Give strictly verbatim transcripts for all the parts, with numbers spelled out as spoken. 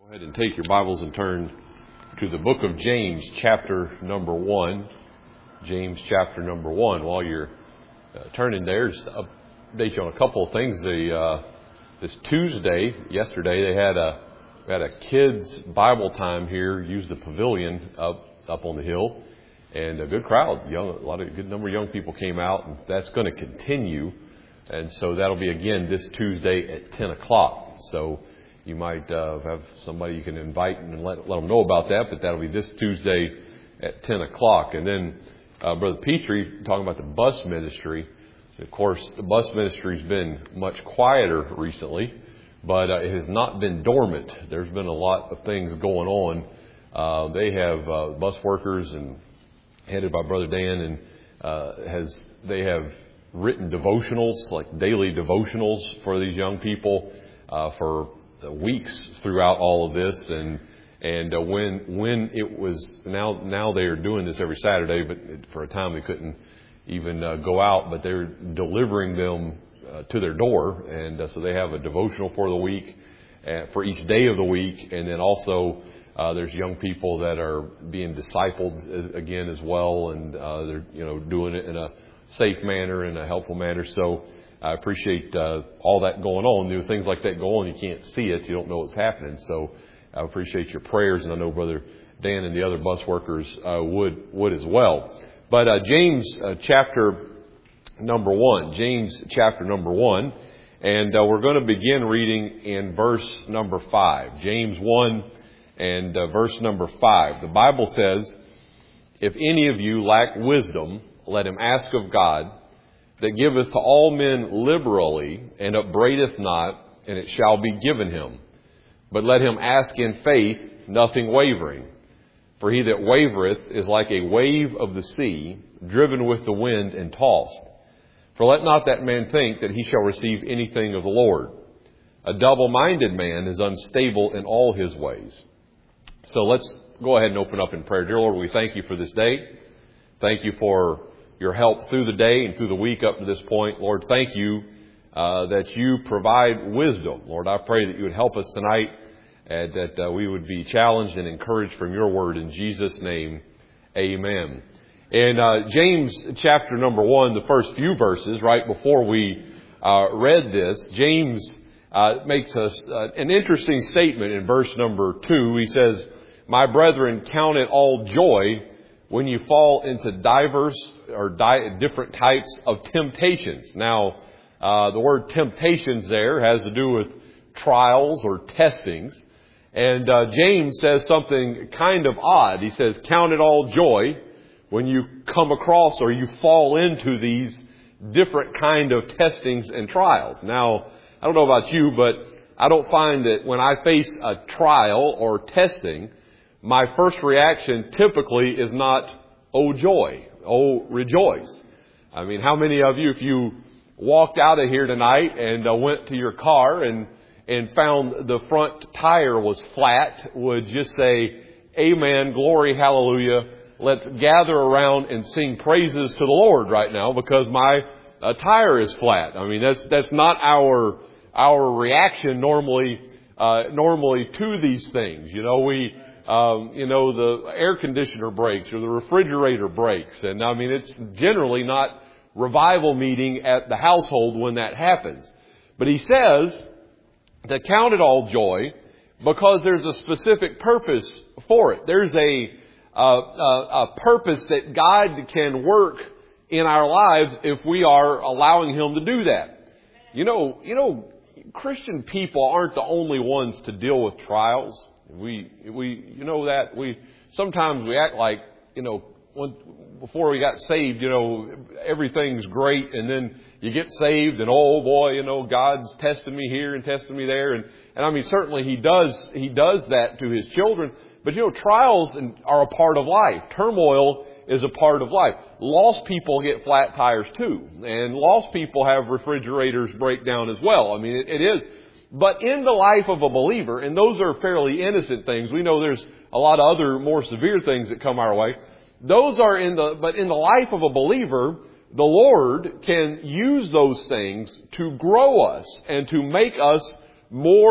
Go ahead and take your Bibles and turn to the book of James, chapter number one. James, chapter number one. While you're uh, turning there, just to update you on a couple of things. The uh, this Tuesday, yesterday, they had a we had a kids' Bible time here. Used the pavilion up up on the hill, and a good crowd, young, a lot of good number of young people came out, and that's going to continue. And so that'll be again this Tuesday at ten o'clock. So you might uh, have somebody you can invite and let, let them know about that, but that'll be this Tuesday at ten o'clock. And then uh, Brother Petrie talking about the bus ministry. Of course, the bus ministry's been much quieter recently, but uh, it has not been dormant. There's been a lot of things going on. Uh, they have uh, bus workers and headed by Brother Dan, and uh, has they have written devotionals, like daily devotionals for these young people uh, for weeks throughout all of this. And and uh, when when it was now now they are doing this every Saturday, but for a time they couldn't even uh, go out, but they're delivering them uh, to their door, and uh, so they have a devotional for the week, uh, for each day of the week, and then also uh, there's young people that are being discipled as, again as well, and uh, they're you know doing it in a safe manner, in a helpful manner. So I appreciate uh, all that going on. There are things like that go on. You can't see it. You don't know what's happening. So I appreciate your prayers, and I know Brother Dan and the other bus workers uh, would would as well. But uh, James uh, chapter number one, James chapter number one, and uh, we're going to begin reading in verse number five. James one and uh, verse number five. The Bible says, "If any of you lack wisdom, let him ask of God, that giveth to all men liberally, and upbraideth not, and it shall be given him. But let him ask in faith, nothing wavering. For he that wavereth is like a wave of the sea, driven with the wind and tossed. For let not that man think that he shall receive anything of the Lord. A double-minded man is unstable in all his ways." So let's go ahead and open up in prayer. Dear Lord, we thank you for this day. Thank you for your help through the day and through the week up to this point. Lord, thank you uh, that you provide wisdom. Lord, I pray that you would help us tonight, and that uh, we would be challenged and encouraged from your word. In Jesus' name, amen. In uh, James chapter number one, the first few verses, right before we uh, read this, James uh, makes us uh, an interesting statement in verse number two. He says, "My brethren, count it all joy when you fall into diverse or di- different types of temptations." Now, uh, the word temptations there has to do with trials or testings. And uh, James says something kind of odd. He says, count it all joy when you come across or you fall into these different kind of testings and trials. Now, I don't know about you, but I don't find that when I face a trial or testing, my first reaction typically is not, oh joy, oh rejoice. I mean, how many of you, if you walked out of here tonight and uh, went to your car and and found the front tire was flat, would just say, amen, glory, hallelujah, let's gather around and sing praises to the Lord right now because my uh, tire is flat. I mean, that's that's not our our reaction normally uh, normally to these things. You know, we Um, you know, the air conditioner breaks or the refrigerator breaks. And I mean, it's generally not revival meeting at the household when that happens. But he says to count it all joy because there's a specific purpose for it. There's a, uh, a, a purpose that God can work in our lives if we are allowing him to do that. You know, you know, Christian people aren't the only ones to deal with trials. We, we, you know that we, sometimes we act like, you know, when, before we got saved, you know, everything's great. And then you get saved and, oh boy, you know, God's testing me here and testing me there. And, and I mean, certainly he does, he does that to his children. But, you know, trials are a part of life. Turmoil is a part of life. Lost people get flat tires too. And lost people have refrigerators break down as well. I mean, it, it is. But in the life of a believer, and those are fairly innocent things. We know there's a lot of other more severe things that come our way. Those are in the, but in the life of a believer, the Lord can use those things to grow us and to make us more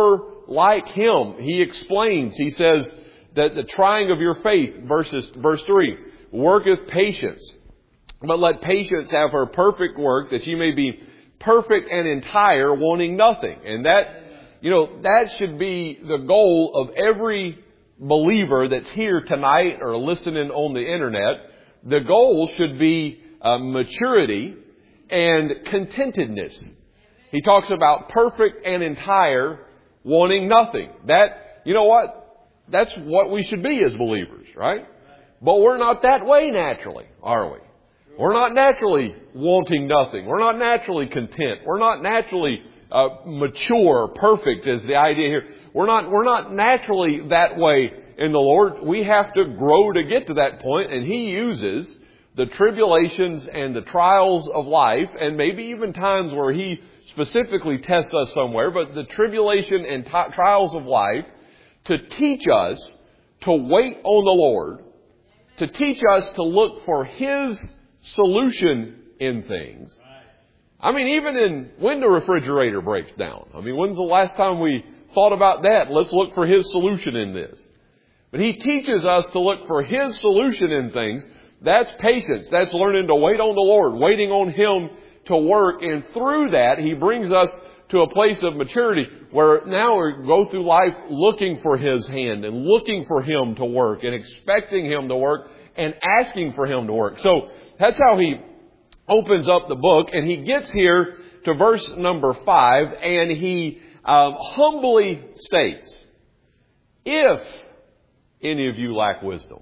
like Him. He explains, He says that the trying of your faith, verses, verse three, worketh patience. But let patience have her perfect work, that ye may be perfect and entire, wanting nothing. And that, you know, that should be the goal of every believer that's here tonight or listening on the internet. The goal should be uh, maturity and contentedness. He talks about perfect and entire, wanting nothing. That, you know what? That's what we should be as believers, right? But we're not that way naturally, are we? We're not naturally wanting nothing. We're not naturally content. We're not naturally uh, mature, perfect is the idea here. We're not, we're not naturally that way in the Lord. We have to grow to get to that point, and He uses the tribulations and the trials of life, and maybe even times where He specifically tests us somewhere, but the tribulation and t- trials of life to teach us to wait on the Lord, to teach us to look for His solution in things. I mean, even in when the refrigerator breaks down. I mean, when's the last time we thought about that? Let's look for His solution in this. But He teaches us to look for His solution in things. That's patience. That's learning to wait on the Lord, waiting on Him to work. And through that, He brings us to a place of maturity where now we go through life looking for His hand and looking for Him to work and expecting Him to work and asking for Him to work. So that's how he opens up the book, and he gets here to verse number five, and he um, humbly states, if any of you lack wisdom.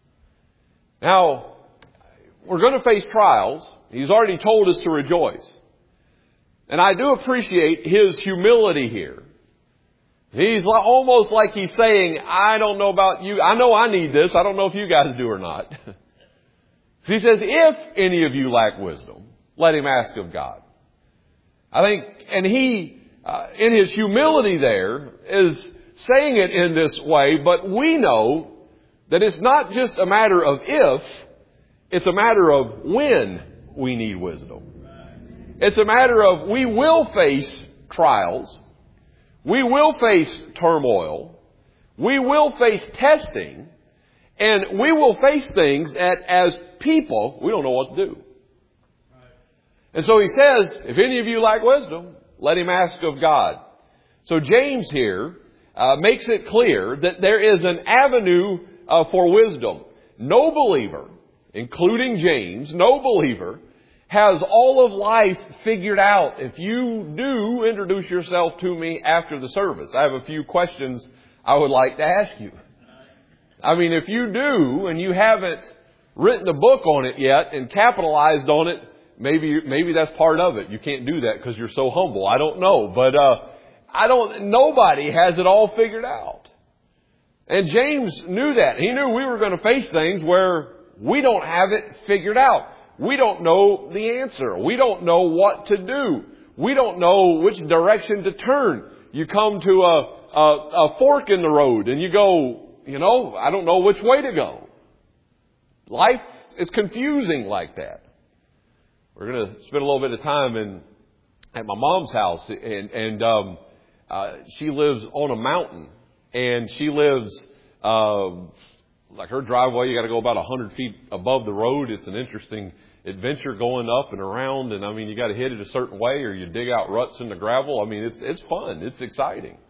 Now, we're going to face trials. He's already told us to rejoice. And I do appreciate his humility here. He's almost like he's saying, I don't know about you. I know I need this. I don't know if you guys do or not. He says, if any of you lack wisdom, let him ask of God. I think, and he, uh, in his humility there, is saying it in this way, but we know that it's not just a matter of if, it's a matter of when we need wisdom. It's a matter of we will face trials. We will face turmoil. We will face testing. And we will face things that as people, we don't know what to do. And so he says, if any of you lack wisdom, let him ask of God. So James here uh, makes it clear that there is an avenue uh, for wisdom. No believer, including James, no believer has all of life figured out. If you do, introduce yourself to me after the service. I have a few questions I would like to ask you. I mean, if you do and you haven't written a book on it yet and capitalized on it, maybe maybe that's part of it. You can't do that because you're so humble. I don't know, but uh, I don't. Nobody has it all figured out. And James knew that. He knew we were going to face things where we don't have it figured out. We don't know the answer. We don't know what to do. We don't know which direction to turn. You come to a a, a fork in the road and you go, you know, I don't know which way to go. Life is confusing like that. We're going to spend a little bit of time in at my mom's house, and and um, uh, she lives on a mountain, and she lives uh, like her driveway. You got to go about a hundred feet above the road. It's an interesting adventure going up and around, and I mean, you got to hit it a certain way, or you dig out ruts in the gravel. I mean, it's it's fun. It's exciting,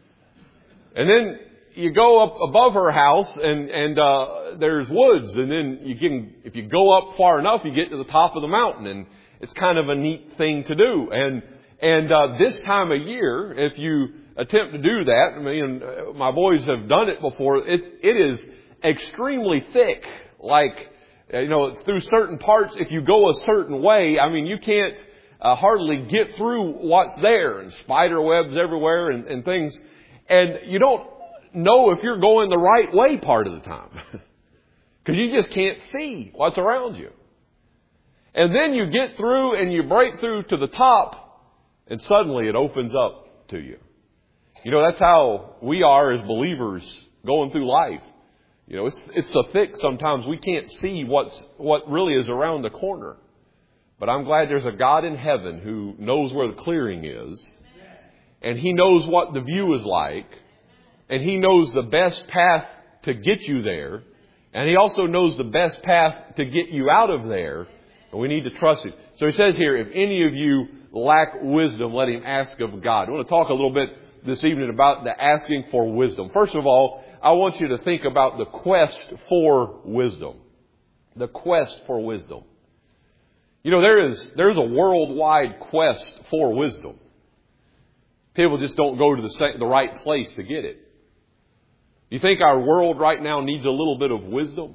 and then you go up above her house and, and, uh, there's woods, and then you can, if you go up far enough, you get to the top of the mountain, and it's kind of a neat thing to do. And, and, uh, this time of year, if you attempt to do that, I mean, my boys have done it before, it's, it is extremely thick, like, you know, through certain parts, if you go a certain way, I mean, you can't, uh, hardly get through what's there, and spider webs everywhere and, and things, and you don't know if you're going the right way part of the time. Because you just can't see what's around you. And then you get through and you break through to the top, and suddenly it opens up to you. You know, that's how we are as believers going through life. You know, it's it's so thick sometimes we can't see what's what really is around the corner. But I'm glad there's a God in heaven who knows where the clearing is. and He knows what the view is like, and He knows the best path to get you there, and He also knows the best path to get you out of there, and we need to trust Him. So He says here, if any of you lack wisdom, let him ask of God. I want to talk a little bit this evening about the asking for wisdom. First of all, I want you to think about the quest for wisdom. The quest for wisdom. You know, there is, there's a worldwide quest for wisdom. People just don't go to the, same, the right place to get it. You think our world right now needs a little bit of wisdom?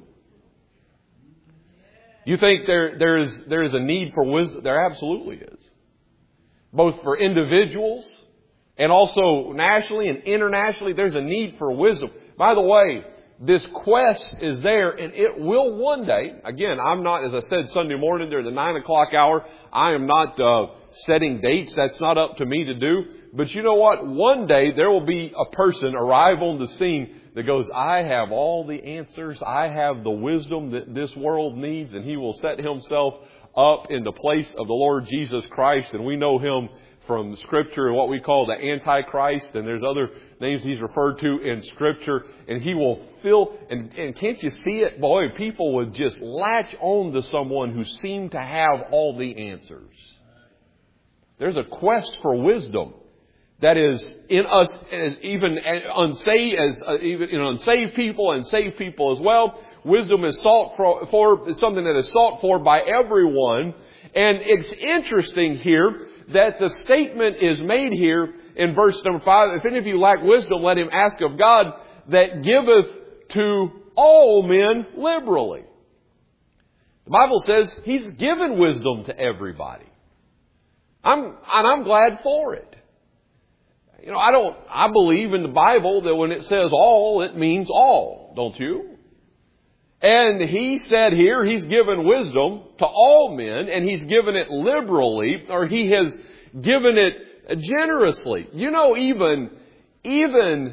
You think there, there is, there is a need for wisdom? There absolutely is. Both for individuals and also nationally and internationally, there's a need for wisdom. By the way, this quest is there, and it will one day, again, I'm not, as I said Sunday morning during the nine o'clock hour, I am not uh, setting dates. That's not up to me to do. But you know what? One day there will be a person arrive on the scene that goes, I have all the answers. I have the wisdom that this world needs, and he will set himself up in the place of the Lord Jesus Christ. And we know him from Scripture and what we call the Antichrist, and there's other names he's referred to in Scripture, and he will fill, and, and can't you see it? Boy, people would just latch on to someone who seemed to have all the answers. There's a quest for wisdom that is in us, as even unsaved, as uh, even in unsaved people and saved people as well. Wisdom is sought for, for is something that is sought for by everyone, and it's interesting here that the statement is made here in verse number five. If any of you lack wisdom, let him ask of God, that giveth to all men liberally. The Bible says He's given wisdom to everybody. I'm, and I'm glad for it. You know, I don't, I believe in the Bible that when it says all, it means all. Don't you? And He said here, He's given wisdom to all men, and He's given it liberally, or He has given it generously. You know, even, even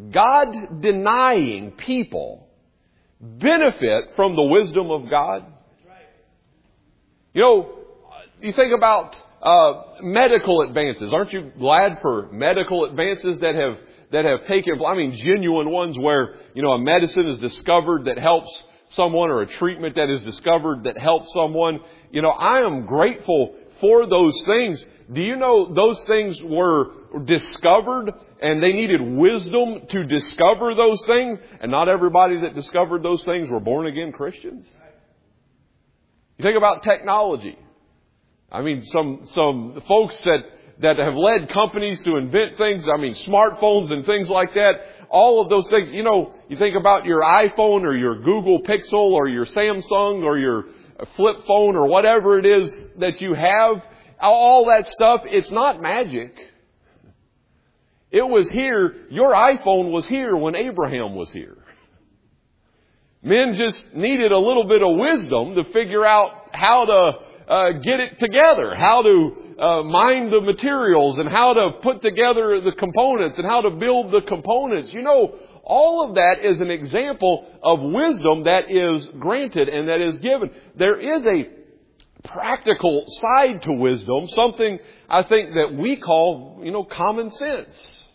God-denying people benefit from the wisdom of God. You know, you think about uh, medical advances. Aren't you glad for medical advances that have that have taken, I mean, genuine ones where, you know, a medicine is discovered that helps someone, or a treatment that is discovered that helps someone? You know, I am grateful for those things. Do you know those things were discovered and they needed wisdom to discover those things? And not everybody that discovered those things were born again Christians. You think about technology. I mean, some, some folks that, that have led companies to invent things, I mean, smartphones and things like that. All of those things, you know, you think about your iPhone or your Google Pixel or your Samsung or your flip phone or whatever it is that you have, all that stuff, it's not magic. It was here, your iPhone was here when Abraham was here. Men just needed a little bit of wisdom to figure out how to uh, get it together, how to uh, mine the materials, and how to put together the components, and how to build the components. You know, all of that is an example of wisdom that is granted and that is given. There is a practical side to wisdom, something I think that we call, you know, common sense.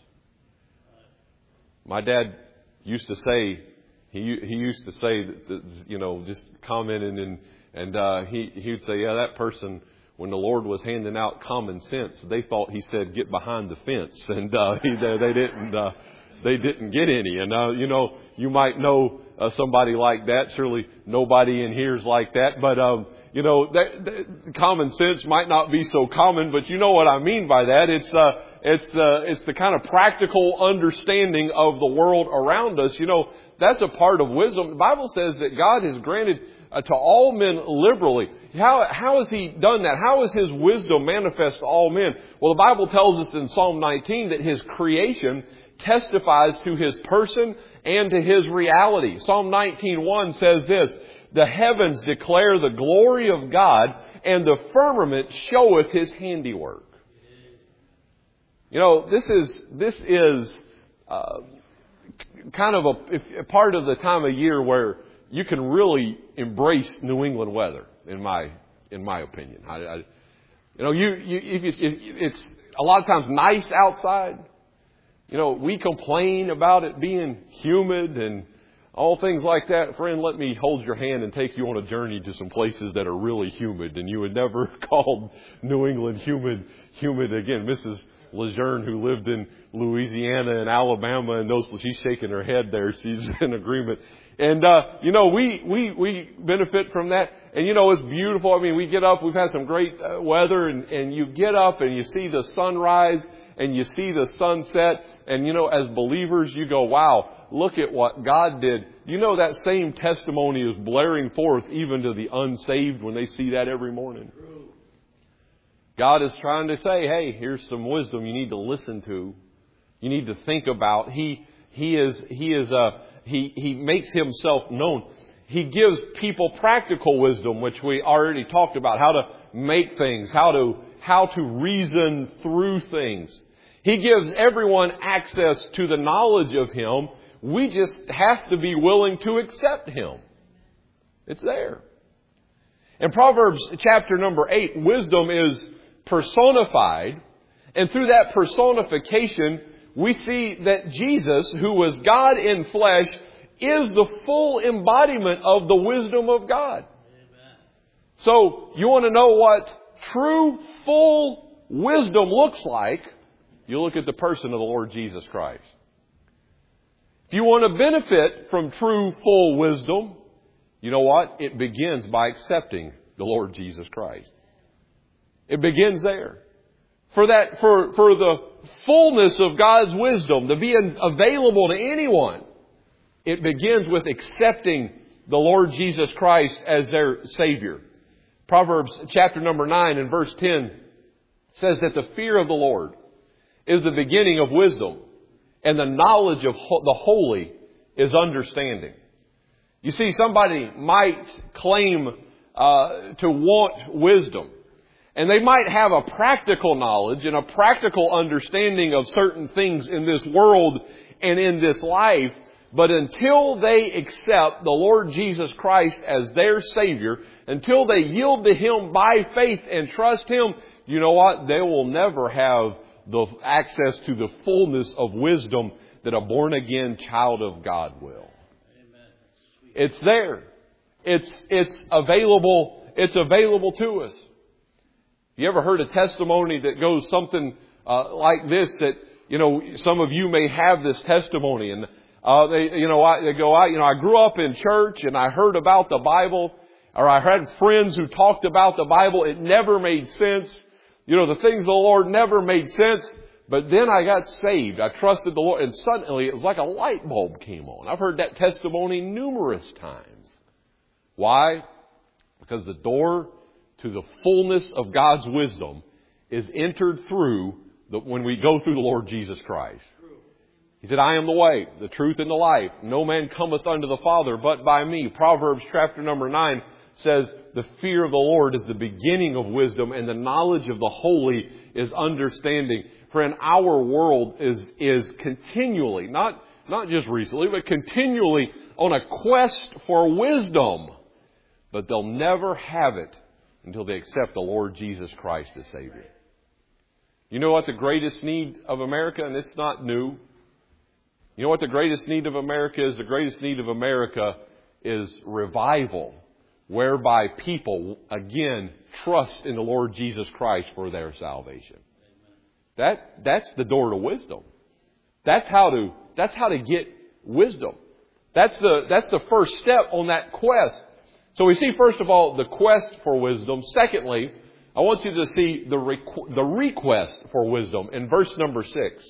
My dad used to say, he he used to say that, that you know, just commenting and and uh, he he would say, yeah, that person, when the Lord was handing out common sense, they thought He said, get behind the fence, and uh, he, they, they didn't. Uh, They didn't get any. And, uh, you know, you might know uh, somebody like that. Surely nobody in here is like that. But, um, you know, that, that common sense might not be so common, but you know what I mean by that. It's, uh, it's the, it's the kind of practical understanding of the world around us. You know, that's a part of wisdom. The Bible says that God has granted uh, to all men liberally. How, how has He done that? How is His wisdom manifest to all men? Well, the Bible tells us in Psalm nineteen that His creation testifies to His person and to His reality. Psalm nineteen one says this, the heavens declare the glory of God, and the firmament showeth His handiwork. You know, this is, this is uh, kind of a, a part of the time of year where you can really embrace New England weather, in my, in my opinion. I, I, you know, you, you, if you, it's, a lot of times nice outside. You know, we complain about it being humid and all things like that. Friend, let me hold your hand and take you on a journey to some places that are really humid. And you would never call New England humid, humid again. Missus Lejeune, who lived in Louisiana and Alabama and those, she's shaking her head there. She's in agreement. And, uh, you know, we, we, we benefit from that. And, you know, it's beautiful. I mean, we get up, we've had some great uh, weather, and, and you get up and you see the sunrise and you see the sunset. And, you know, as believers, you go, wow, look at what God did. You know, that same testimony is blaring forth even to the unsaved when they see that every morning. God is trying to say, hey, here's some wisdom you need to listen to. You need to think about. He, he is, he is, uh, he, he makes himself known. He gives people practical wisdom, which we already talked about, how to make things, how to, how to reason through things. He gives everyone access to the knowledge of Him. We just have to be willing to accept Him. It's there. In Proverbs chapter number eight, wisdom is personified. And through that personification, we see that Jesus, who was God in flesh, is the full embodiment of the wisdom of God. Amen. So, you want to know what true, full wisdom looks like? You look at the person of the Lord Jesus Christ. If you want to benefit from true, full wisdom, you know what? It begins by accepting the Lord Jesus Christ. It begins there. For that, for, for the fullness of God's wisdom to be available to anyone, it begins with accepting the Lord Jesus Christ as their Savior. Proverbs chapter number nine and verse ten says that the fear of the Lord is the beginning of wisdom, and the knowledge of the holy is understanding. You see, somebody might claim uh, to want wisdom, and they might have a practical knowledge and a practical understanding of certain things in this world and in this life, but until they accept the Lord Jesus Christ as their Savior, until they yield to Him by faith and trust Him, you know what? They will never have the access to the fullness of wisdom that a born-again child of God will. Amen. It's there. It's, it's available, it's available to us. You ever heard a testimony that goes something uh, like this, that, you know, some of you may have this testimony, and uh, they, you know, I, they go, I, you know, I grew up in church and I heard about the Bible, or I had friends who talked about the Bible. It never made sense. You know, the things of the Lord never made sense. But then I got saved. I trusted the Lord, and suddenly it was like a light bulb came on. I've heard that testimony numerous times. Why? Because the door to the fullness of God's wisdom is entered through the, when we go through the Lord Jesus Christ. He said, I am the way, the truth, and the life. No man cometh unto the Father but by me. Proverbs chapter number nine says, the fear of the Lord is the beginning of wisdom, and the knowledge of the holy is understanding. Friend, our world is, is continually, not, not just recently, but continually on a quest for wisdom. But they'll never have it until they accept the Lord Jesus Christ as Savior. You know what the greatest need of America, and it's not new. You know what the greatest need of America is? The greatest need of America is revival, whereby people, again, trust in the Lord Jesus Christ for their salvation. That, that's the door to wisdom. That's how to, that's how to get wisdom. That's the, that's the first step on that quest. So we see, first of all, the quest for wisdom. Secondly, I want you to see the, requ- the request for wisdom in verse number six.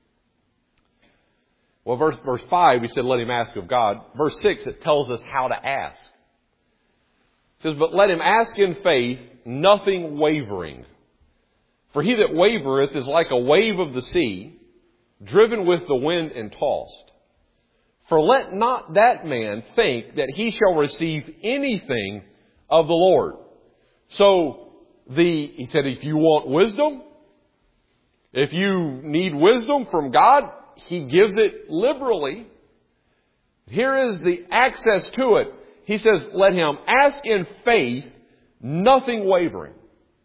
Well, verse, verse five, we said, let him ask of God. Verse six, it tells us how to ask. It says, but let him ask in faith, nothing wavering. For he that wavereth is like a wave of the sea, driven with the wind and tossed. For let not that man think that he shall receive anything of the Lord. So, the, he said, if you want wisdom, if you need wisdom from God, He gives it liberally. Here is the access to it. He says, let him ask in faith, nothing wavering.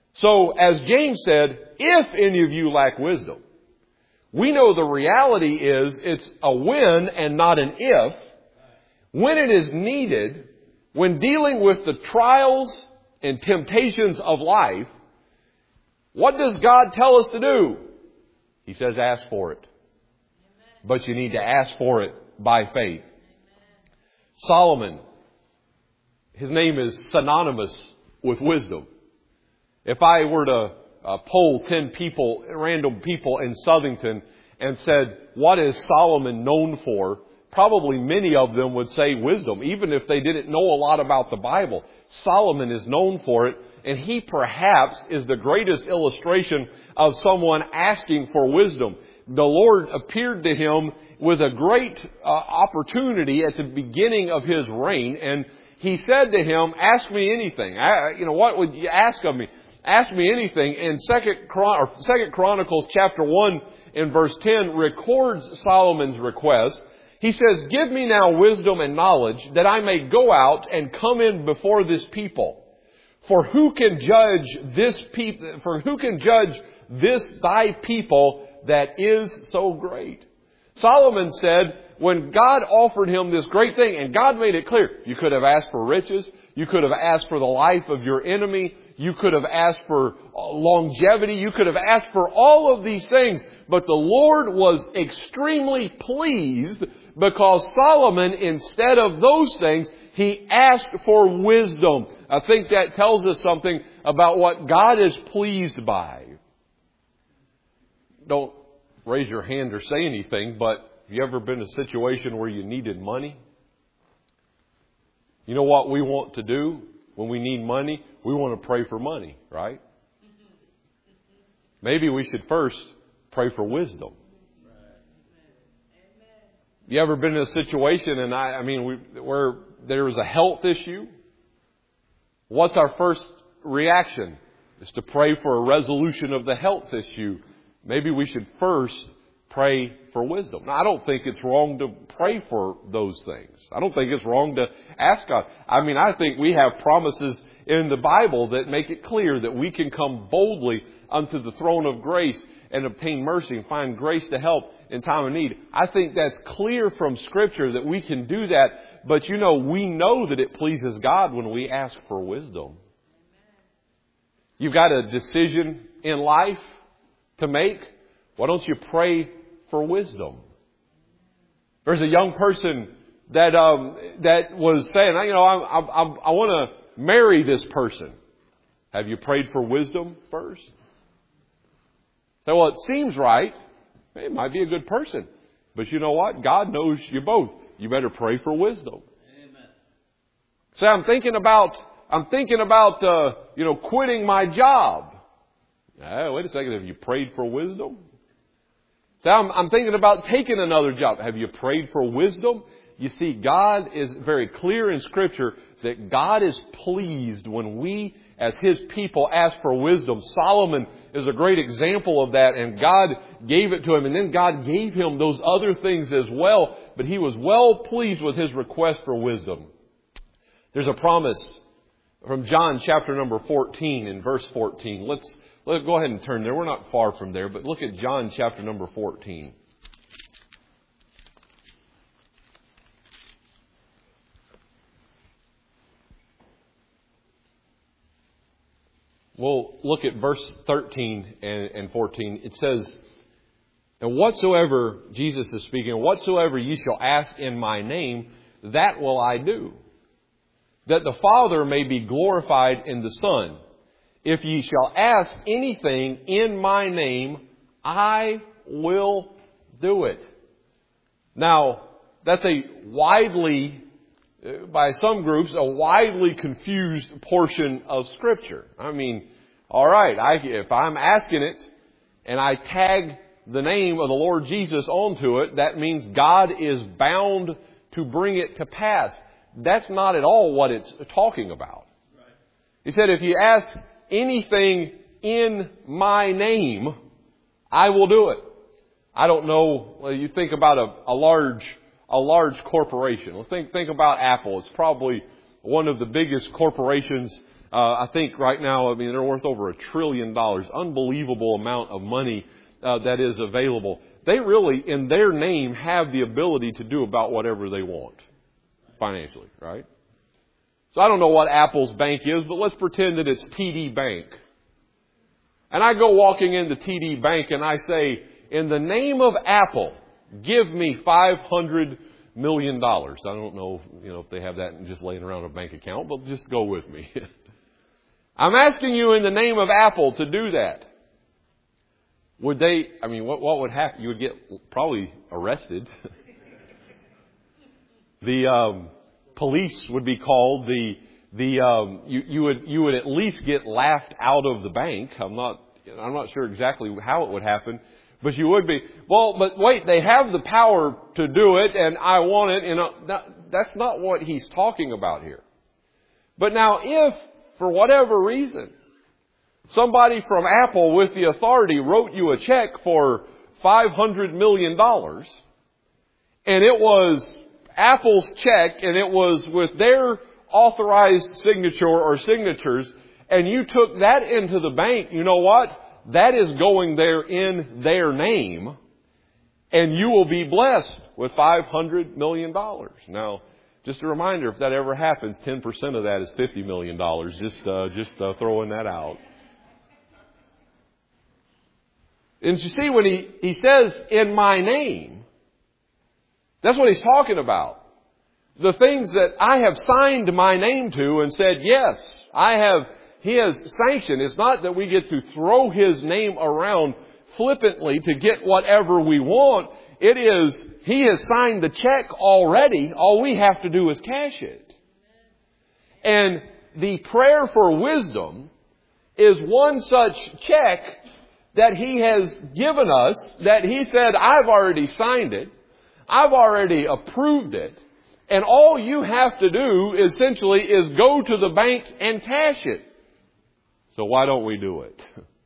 So, as James said, if any of you lack wisdom, we know the reality is it's a when and not an if. When it is needed, when dealing with the trials and temptations of life, what does God tell us to do? He says ask for it. But you need to ask for it by faith. Solomon, his name is synonymous with wisdom. If I were to uh, poll ten people, random people in Southington and said, what is Solomon known for? Probably many of them would say wisdom, even if they didn't know a lot about the Bible. Solomon is known for it, and he perhaps is the greatest illustration of someone asking for wisdom. The Lord appeared to him with a great uh, opportunity at the beginning of his reign, and He said to him, ask me anything. I, you know, what would you ask of me? Ask me anything. And Second Chron- or Second Chronicles chapter one in verse ten records Solomon's request. He says, give me now wisdom and knowledge that I may go out and come in before this people. For who can judge this people, for who can judge this thy people that is so great? Solomon said, when God offered him this great thing, and God made it clear, you could have asked for riches, you could have asked for the life of your enemy, you could have asked for longevity, you could have asked for all of these things, but the Lord was extremely pleased because Solomon, instead of those things, he asked for wisdom. I think that tells us something about what God is pleased by. Don't raise your hand or say anything, but have you ever been in a situation where you needed money? You know what we want to do when we need money? We want to pray for money, right? Maybe we should first pray for wisdom. You ever been in a situation, and I, I mean, we, where there is a health issue? What's our first reaction? Is to pray for a resolution of the health issue. Maybe we should first pray for wisdom. Now, I don't think it's wrong to pray for those things. I don't think it's wrong to ask God. I mean, I think we have promises in the Bible that make it clear that we can come boldly unto the throne of grace and obtain mercy and find grace to help in time of need. I think that's clear from Scripture that we can do that. But, you know, we know that it pleases God when we ask for wisdom. You've got a decision in life to make. Why don't you pray for wisdom? There's a young person that um, that was saying, you know, I, I, I want to marry this person. Have you prayed for wisdom first? So, well, it seems right. It might be a good person. But you know what? God knows you both. You better pray for wisdom. Amen. So I'm thinking about, I'm thinking about, uh, you know, quitting my job. Uh, wait a second. Have you prayed for wisdom? So I'm, I'm thinking about taking another job. Have you prayed for wisdom? You see, God is very clear in Scripture that God is pleased when we, as His people, ask for wisdom. Solomon is a great example of that, and God gave it to him, and then God gave him those other things as well, but he was well pleased with his request for wisdom. There's a promise from John chapter number fourteen in verse fourteen. Let's, let's go ahead and turn there. We're not far from there, but look at John chapter number fourteen. We'll look at verse thirteen and fourteen. It says, and whatsoever, Jesus is speaking, whatsoever ye shall ask in my name, that will I do, that the Father may be glorified in the Son. If ye shall ask anything in my name, I will do it. Now, that's a widely, by some groups, a widely confused portion of Scripture. I mean, all right, I, if I'm asking it and I tag the name of the Lord Jesus onto it, that means God is bound to bring it to pass. That's not at all what it's talking about. Right. He said, if you ask anything in my name, I will do it. I don't know, you think about a, a large A large corporation. Well, think think about Apple. It's probably one of the biggest corporations Uh, I think right now, I mean, they're worth over a trillion dollars. Unbelievable amount of money uh, that is available. They really, in their name, have the ability to do about whatever they want financially, right? So I don't know what Apple's bank is, but let's pretend that it's T D Bank. And I go walking into T D Bank and I say, in the name of Apple, give me five hundred million dollars. I don't know, you know, if they have that just laying around a bank account, but just go with me. I'm asking you in the name of Apple to do that. Would they, I mean, what, what would happen? You would get probably arrested. the um, police would be called. The the um, you, you would you would at least get laughed out of the bank. I'm not I'm not sure exactly how it would happen, but you would be. Well, but wait, they have the power to do it, and I want it. And uh, that's not what he's talking about here. But now, if for whatever reason, somebody from Apple with the authority wrote you a check for five hundred million dollars, and it was Apple's check, and it was with their authorized signature or signatures, and you took that into the bank, you know what? That is going there in their name, and you will be blessed with five hundred million dollars. Now, just a reminder, if that ever happens, ten percent of that is fifty million dollars. Just, uh, just uh, throwing that out. And you see, when he, he says, in my name, that's what he's talking about. The things that I have signed my name to and said, yes, I have, he has sanctioned. It's not that we get to throw his name around flippantly to get whatever we want. It is, he has signed the check already. All we have to do is cash it. And the prayer for wisdom is one such check that he has given us, that he said, I've already signed it. I've already approved it. And all you have to do essentially is go to the bank and cash it. So why don't we do it?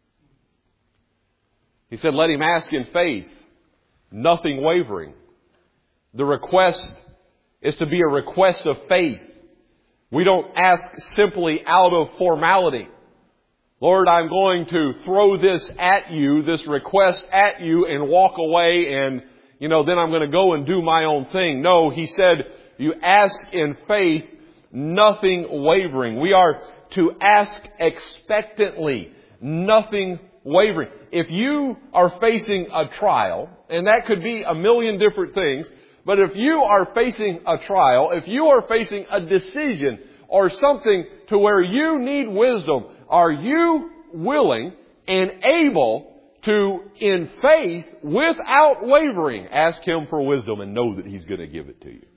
He said, let him ask in faith, nothing wavering. The request is to be a request of faith. We don't ask simply out of formality. Lord, I'm going to throw this at you, this request at you, and walk away, and, you know, then I'm going to go and do my own thing. No, he said, you ask in faith, nothing wavering. We are to ask expectantly, nothing wavering. If you are facing a trial, and that could be a million different things, but if you are facing a trial, if you are facing a decision or something to where you need wisdom, are you willing and able to, in faith, without wavering, ask Him for wisdom and know that He's going to give it to you?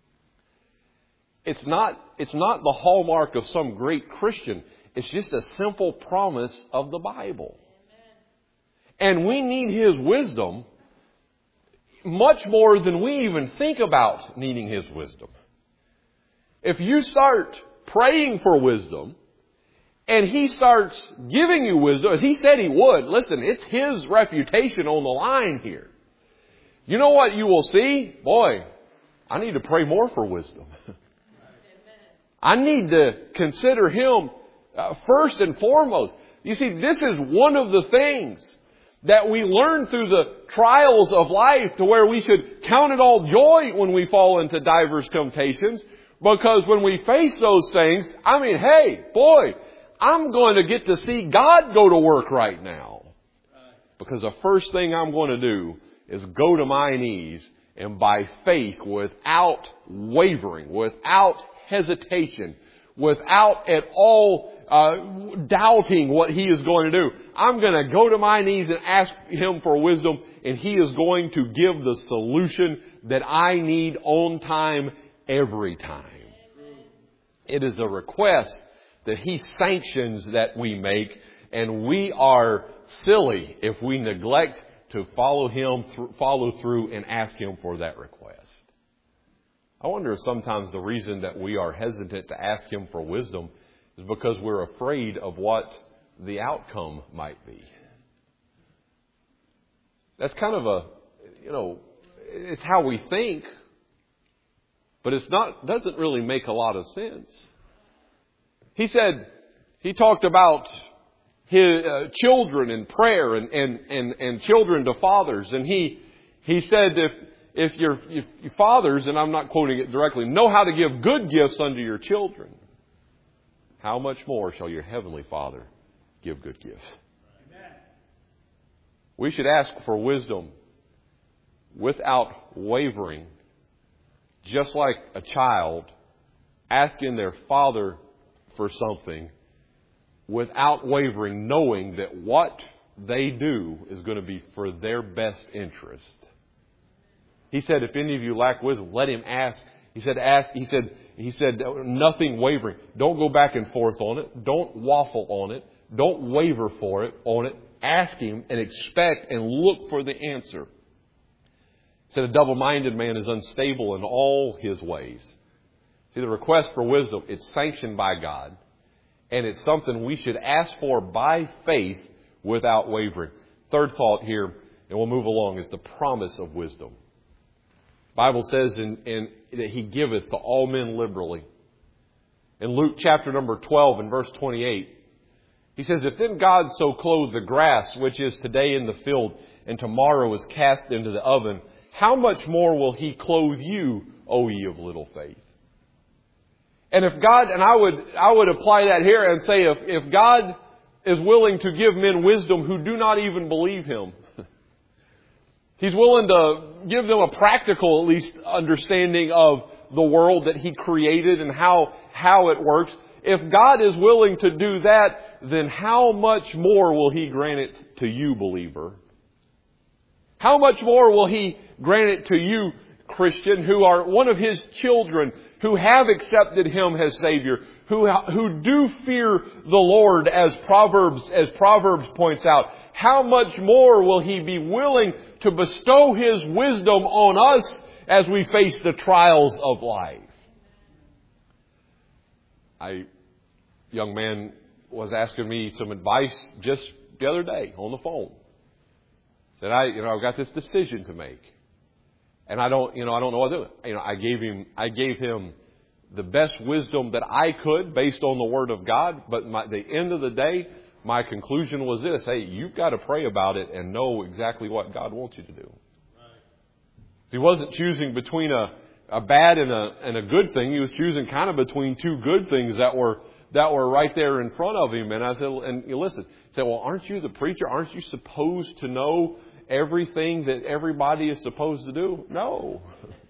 It's not, it's not the hallmark of some great Christian. It's just a simple promise of the Bible. And we need His wisdom much more than we even think about needing His wisdom. If you start praying for wisdom, and He starts giving you wisdom, as He said He would, listen, it's His reputation on the line here. You know what you will see? Boy, I need to pray more for wisdom. I need to consider Him uh, first and foremost. You see, this is one of the things that we learn through the trials of life, to where we should count it all joy when we fall into diverse temptations. Because when we face those things, I mean, hey, boy, I'm going to get to see God go to work right now. Because the first thing I'm going to do is go to my knees and by faith, without wavering, without hesitation, without at all uh, doubting what He is going to do, I'm going to go to my knees and ask Him for wisdom, and He is going to give the solution that I need on time, every time. It is a request that He sanctions that we make, and we are silly if we neglect to follow Him, th- follow through and ask Him for that request. I wonder if sometimes the reason that we are hesitant to ask Him for wisdom is because we're afraid of what the outcome might be. That's kind of a, you know, it's how we think, but it's not, doesn't really make a lot of sense. He said, He talked about his uh, children and prayer and, and, and, and children to fathers. And he, he said if, if your, if your fathers, and I'm not quoting it directly, know how to give good gifts unto your children, how much more shall your heavenly Father give good gifts? Amen. We should ask for wisdom without wavering, just like a child asking their father for something without wavering, knowing that what they do is going to be for their best interest. He said, if any of you lack wisdom, let him ask. He said, ask. He said, he said, nothing wavering. Don't go back and forth on it. Don't waffle on it. Don't waver for it on it. Ask him and expect and look for the answer. He said, a double-minded man is unstable in all his ways. See, the request for wisdom, it's sanctioned by God. And it's something we should ask for by faith without wavering. Third thought here, and we'll move along, is the promise of wisdom. The Bible says in, in, that He giveth to all men liberally. In Luke chapter number twelve and verse twenty-eight, He says, if then God so clothe the grass, which is today in the field, and tomorrow is cast into the oven, how much more will He clothe you, O ye of little faith? And if God, and I would, I would apply that here and say if, if God is willing to give men wisdom who do not even believe Him, He's willing to give them a practical, at least, understanding of the world that He created and how, how it works. If God is willing to do that, then how much more will He grant it to you, believer? How much more will He grant it to you, Christian, who are one of His children, who have accepted Him as Savior, who, who do fear the Lord, as Proverbs, as Proverbs points out? How much more will He be willing to bestow His wisdom on us as we face the trials of life? A young man was asking me some advice just the other day on the phone. Said, I, you know, I've got this decision to make. And I don't, you know, I don't know what to do. You know, I gave him, I gave him the best wisdom that I could based on the Word of God. But at the end of the day, my conclusion was this: hey, you've got to pray about it and know exactly what God wants you to do. Right. So he wasn't choosing between a, a bad and a and a good thing. He was choosing kind of between two good things that were that were right there in front of him. And I said, and you listen, he said, well, aren't you the preacher? Aren't you supposed to know everything that everybody is supposed to do? No.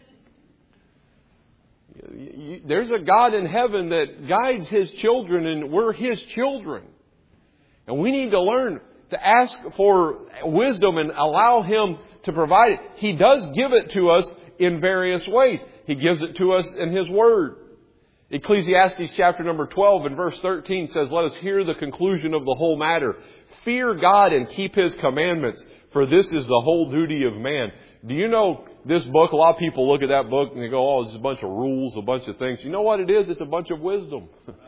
There's a God in heaven that guides His children, and we're His children. And we need to learn to ask for wisdom and allow Him to provide it. He does give it to us in various ways. He gives it to us in His Word. Ecclesiastes chapter number twelve and verse thirteen says, let us hear the conclusion of the whole matter. Fear God and keep His commandments, for this is the whole duty of man. Do you know this book? A lot of people look at that book and they go, oh, it's a bunch of rules, a bunch of things. You know what it is? It's a bunch of wisdom.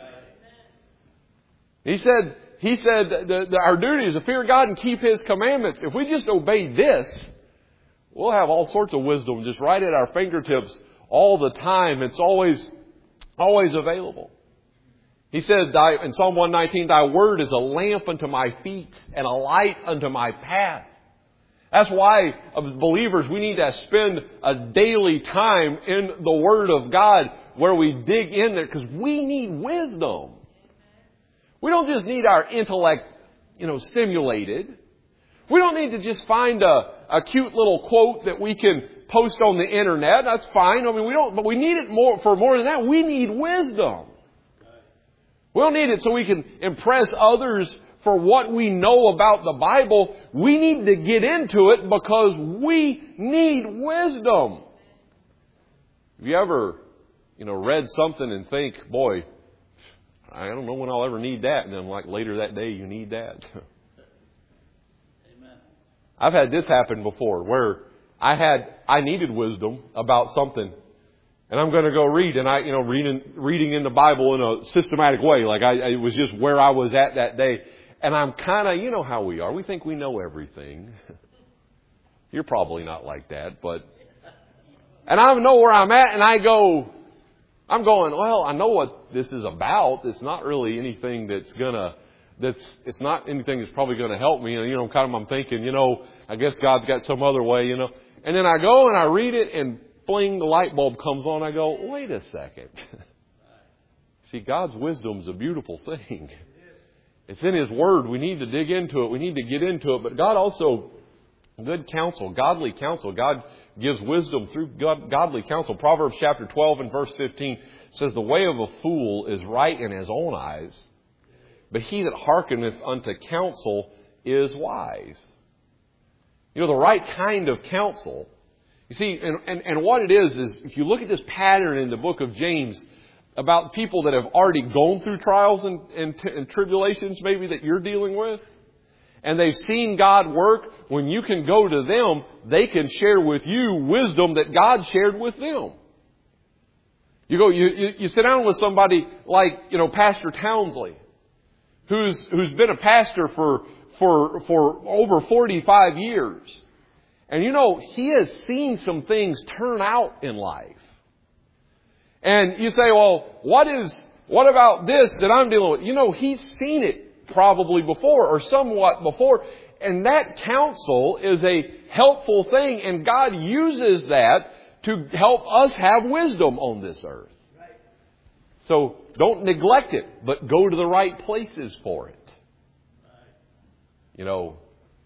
He said, he said the, the, our duty is to fear God and keep His commandments. If we just obey this, we'll have all sorts of wisdom just right at our fingertips all the time. It's always, always available. He says in Psalm one nineteen, thy word is a lamp unto my feet and a light unto my path. That's why, as believers, we need to spend a daily time in the Word of God where we dig in there, because we need wisdom. We don't just need our intellect, you know, stimulated. We don't need to just find a, a cute little quote that we can post on the internet. That's fine. I mean, we don't, but we need it more for more than that. We need wisdom. We don't need it so we can impress others for what we know about the Bible. We need to get into it because we need wisdom. Have you ever, you know, read something and think, boy, I don't know when I'll ever need that. And then like later that day, you need that. Amen. I've had this happen before where I had, I needed wisdom about something. And I'm going to go read, and I, you know, reading, reading in the Bible in a systematic way. Like I, it was just where I was at that day. And I'm kind of, you know how we are. We think we know everything. You're probably not like that, but... And I know where I'm at, and I go, I'm going, well, I know what this is about. It's not really anything that's going to, that's, it's not anything that's probably going to help me. And, you know, kind of, I'm thinking, you know, I guess God's got some other way, you know. And then I go and I read it and fling, the light bulb comes on. I go, wait a second. See, God's wisdom is a beautiful thing. It's in His Word. We need to dig into it. We need to get into it. But God also, good counsel, godly counsel. God gives wisdom through God, godly counsel. Proverbs chapter twelve and verse fifteen says, the way of a fool is right in his own eyes, but he that hearkeneth unto counsel is wise. You know, the right kind of counsel. You see, and, and, and what it is, is if you look at this pattern in the book of James about people that have already gone through trials and, and, and tribulations maybe that you're dealing with, and they've seen God work, when you can go to them, they can share with you wisdom that God shared with them. You go, you, you, you sit down with somebody like, you know, Pastor Townsley, who's, who's been a pastor for, for, for over forty-five years. And you know, he has seen some things turn out in life. And you say, well, what is, what about this that I'm dealing with? You know, he's seen it probably before or somewhat before. And that counsel is a helpful thing. And God uses that to help us have wisdom on this earth. So don't neglect it, but go to the right places for it. You know,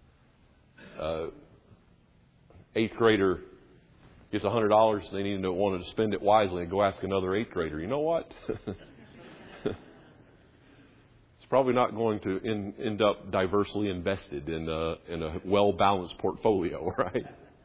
uh, eighth grader gets a hundred dollars. They need to want to spend it wisely and go ask another eighth grader. You know what? It's probably not going to in, end up diversely invested in a, in a well-balanced portfolio, right?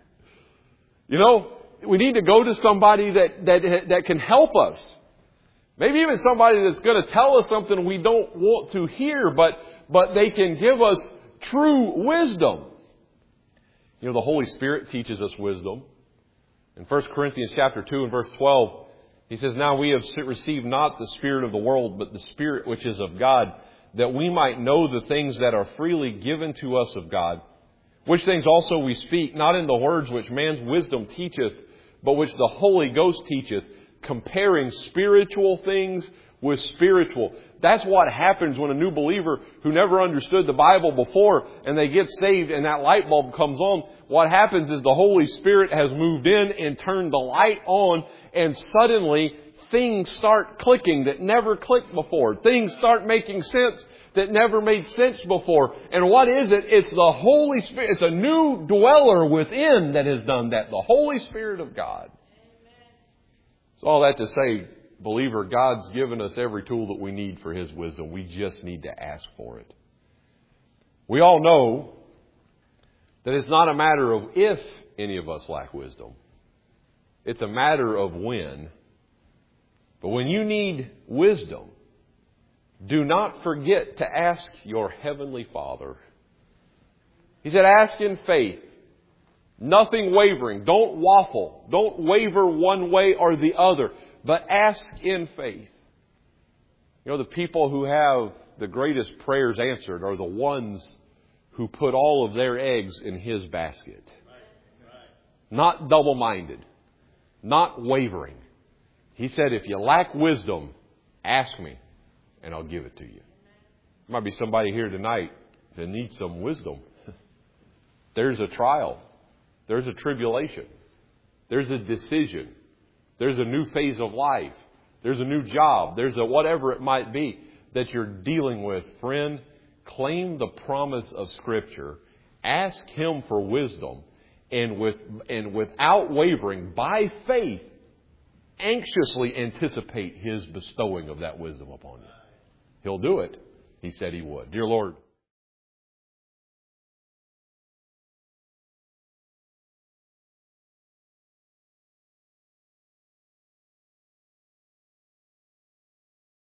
You know, we need to go to somebody that, that, that can help us. Maybe even somebody that's going to tell us something we don't want to hear, but, but they can give us true wisdom. You know, the Holy Spirit teaches us wisdom. In First Corinthians chapter two and verse twelve, he says, now we have received not the spirit of the world, but the Spirit which is of God, that we might know the things that are freely given to us of God. Which things also we speak, not in the words which man's wisdom teacheth, but which the Holy Ghost teacheth, comparing spiritual things with spiritual. That's what happens when a new believer who never understood the Bible before and they get saved and that light bulb comes on. What happens is the Holy Spirit has moved in and turned the light on, and suddenly things start clicking that never clicked before. Things start making sense that never made sense before. And what is it? It's the Holy Spirit. It's a new dweller within that has done that. The Holy Spirit of God. So all that to say, believer, God's given us every tool that we need for His wisdom. We just need to ask for it. We all know that it's not a matter of if any of us lack wisdom. It's a matter of when. But when you need wisdom, do not forget to ask your Heavenly Father. He said, ask in faith. Nothing wavering. Don't waffle. Don't waver one way or the other. But ask in faith. You know, the people who have the greatest prayers answered are the ones who put all of their eggs in His basket. Not double-minded. Not wavering. He said, if you lack wisdom, ask me and I'll give it to you. There might be somebody here tonight that needs some wisdom. There's a trial. There's a tribulation. There's a decision. There's a new phase of life. There's a new job. There's a whatever it might be that you're dealing with. Friend, claim the promise of Scripture. Ask Him for wisdom. And with and without wavering, by faith, anxiously anticipate His bestowing of that wisdom upon you. He'll do it. He said He would. Dear Lord,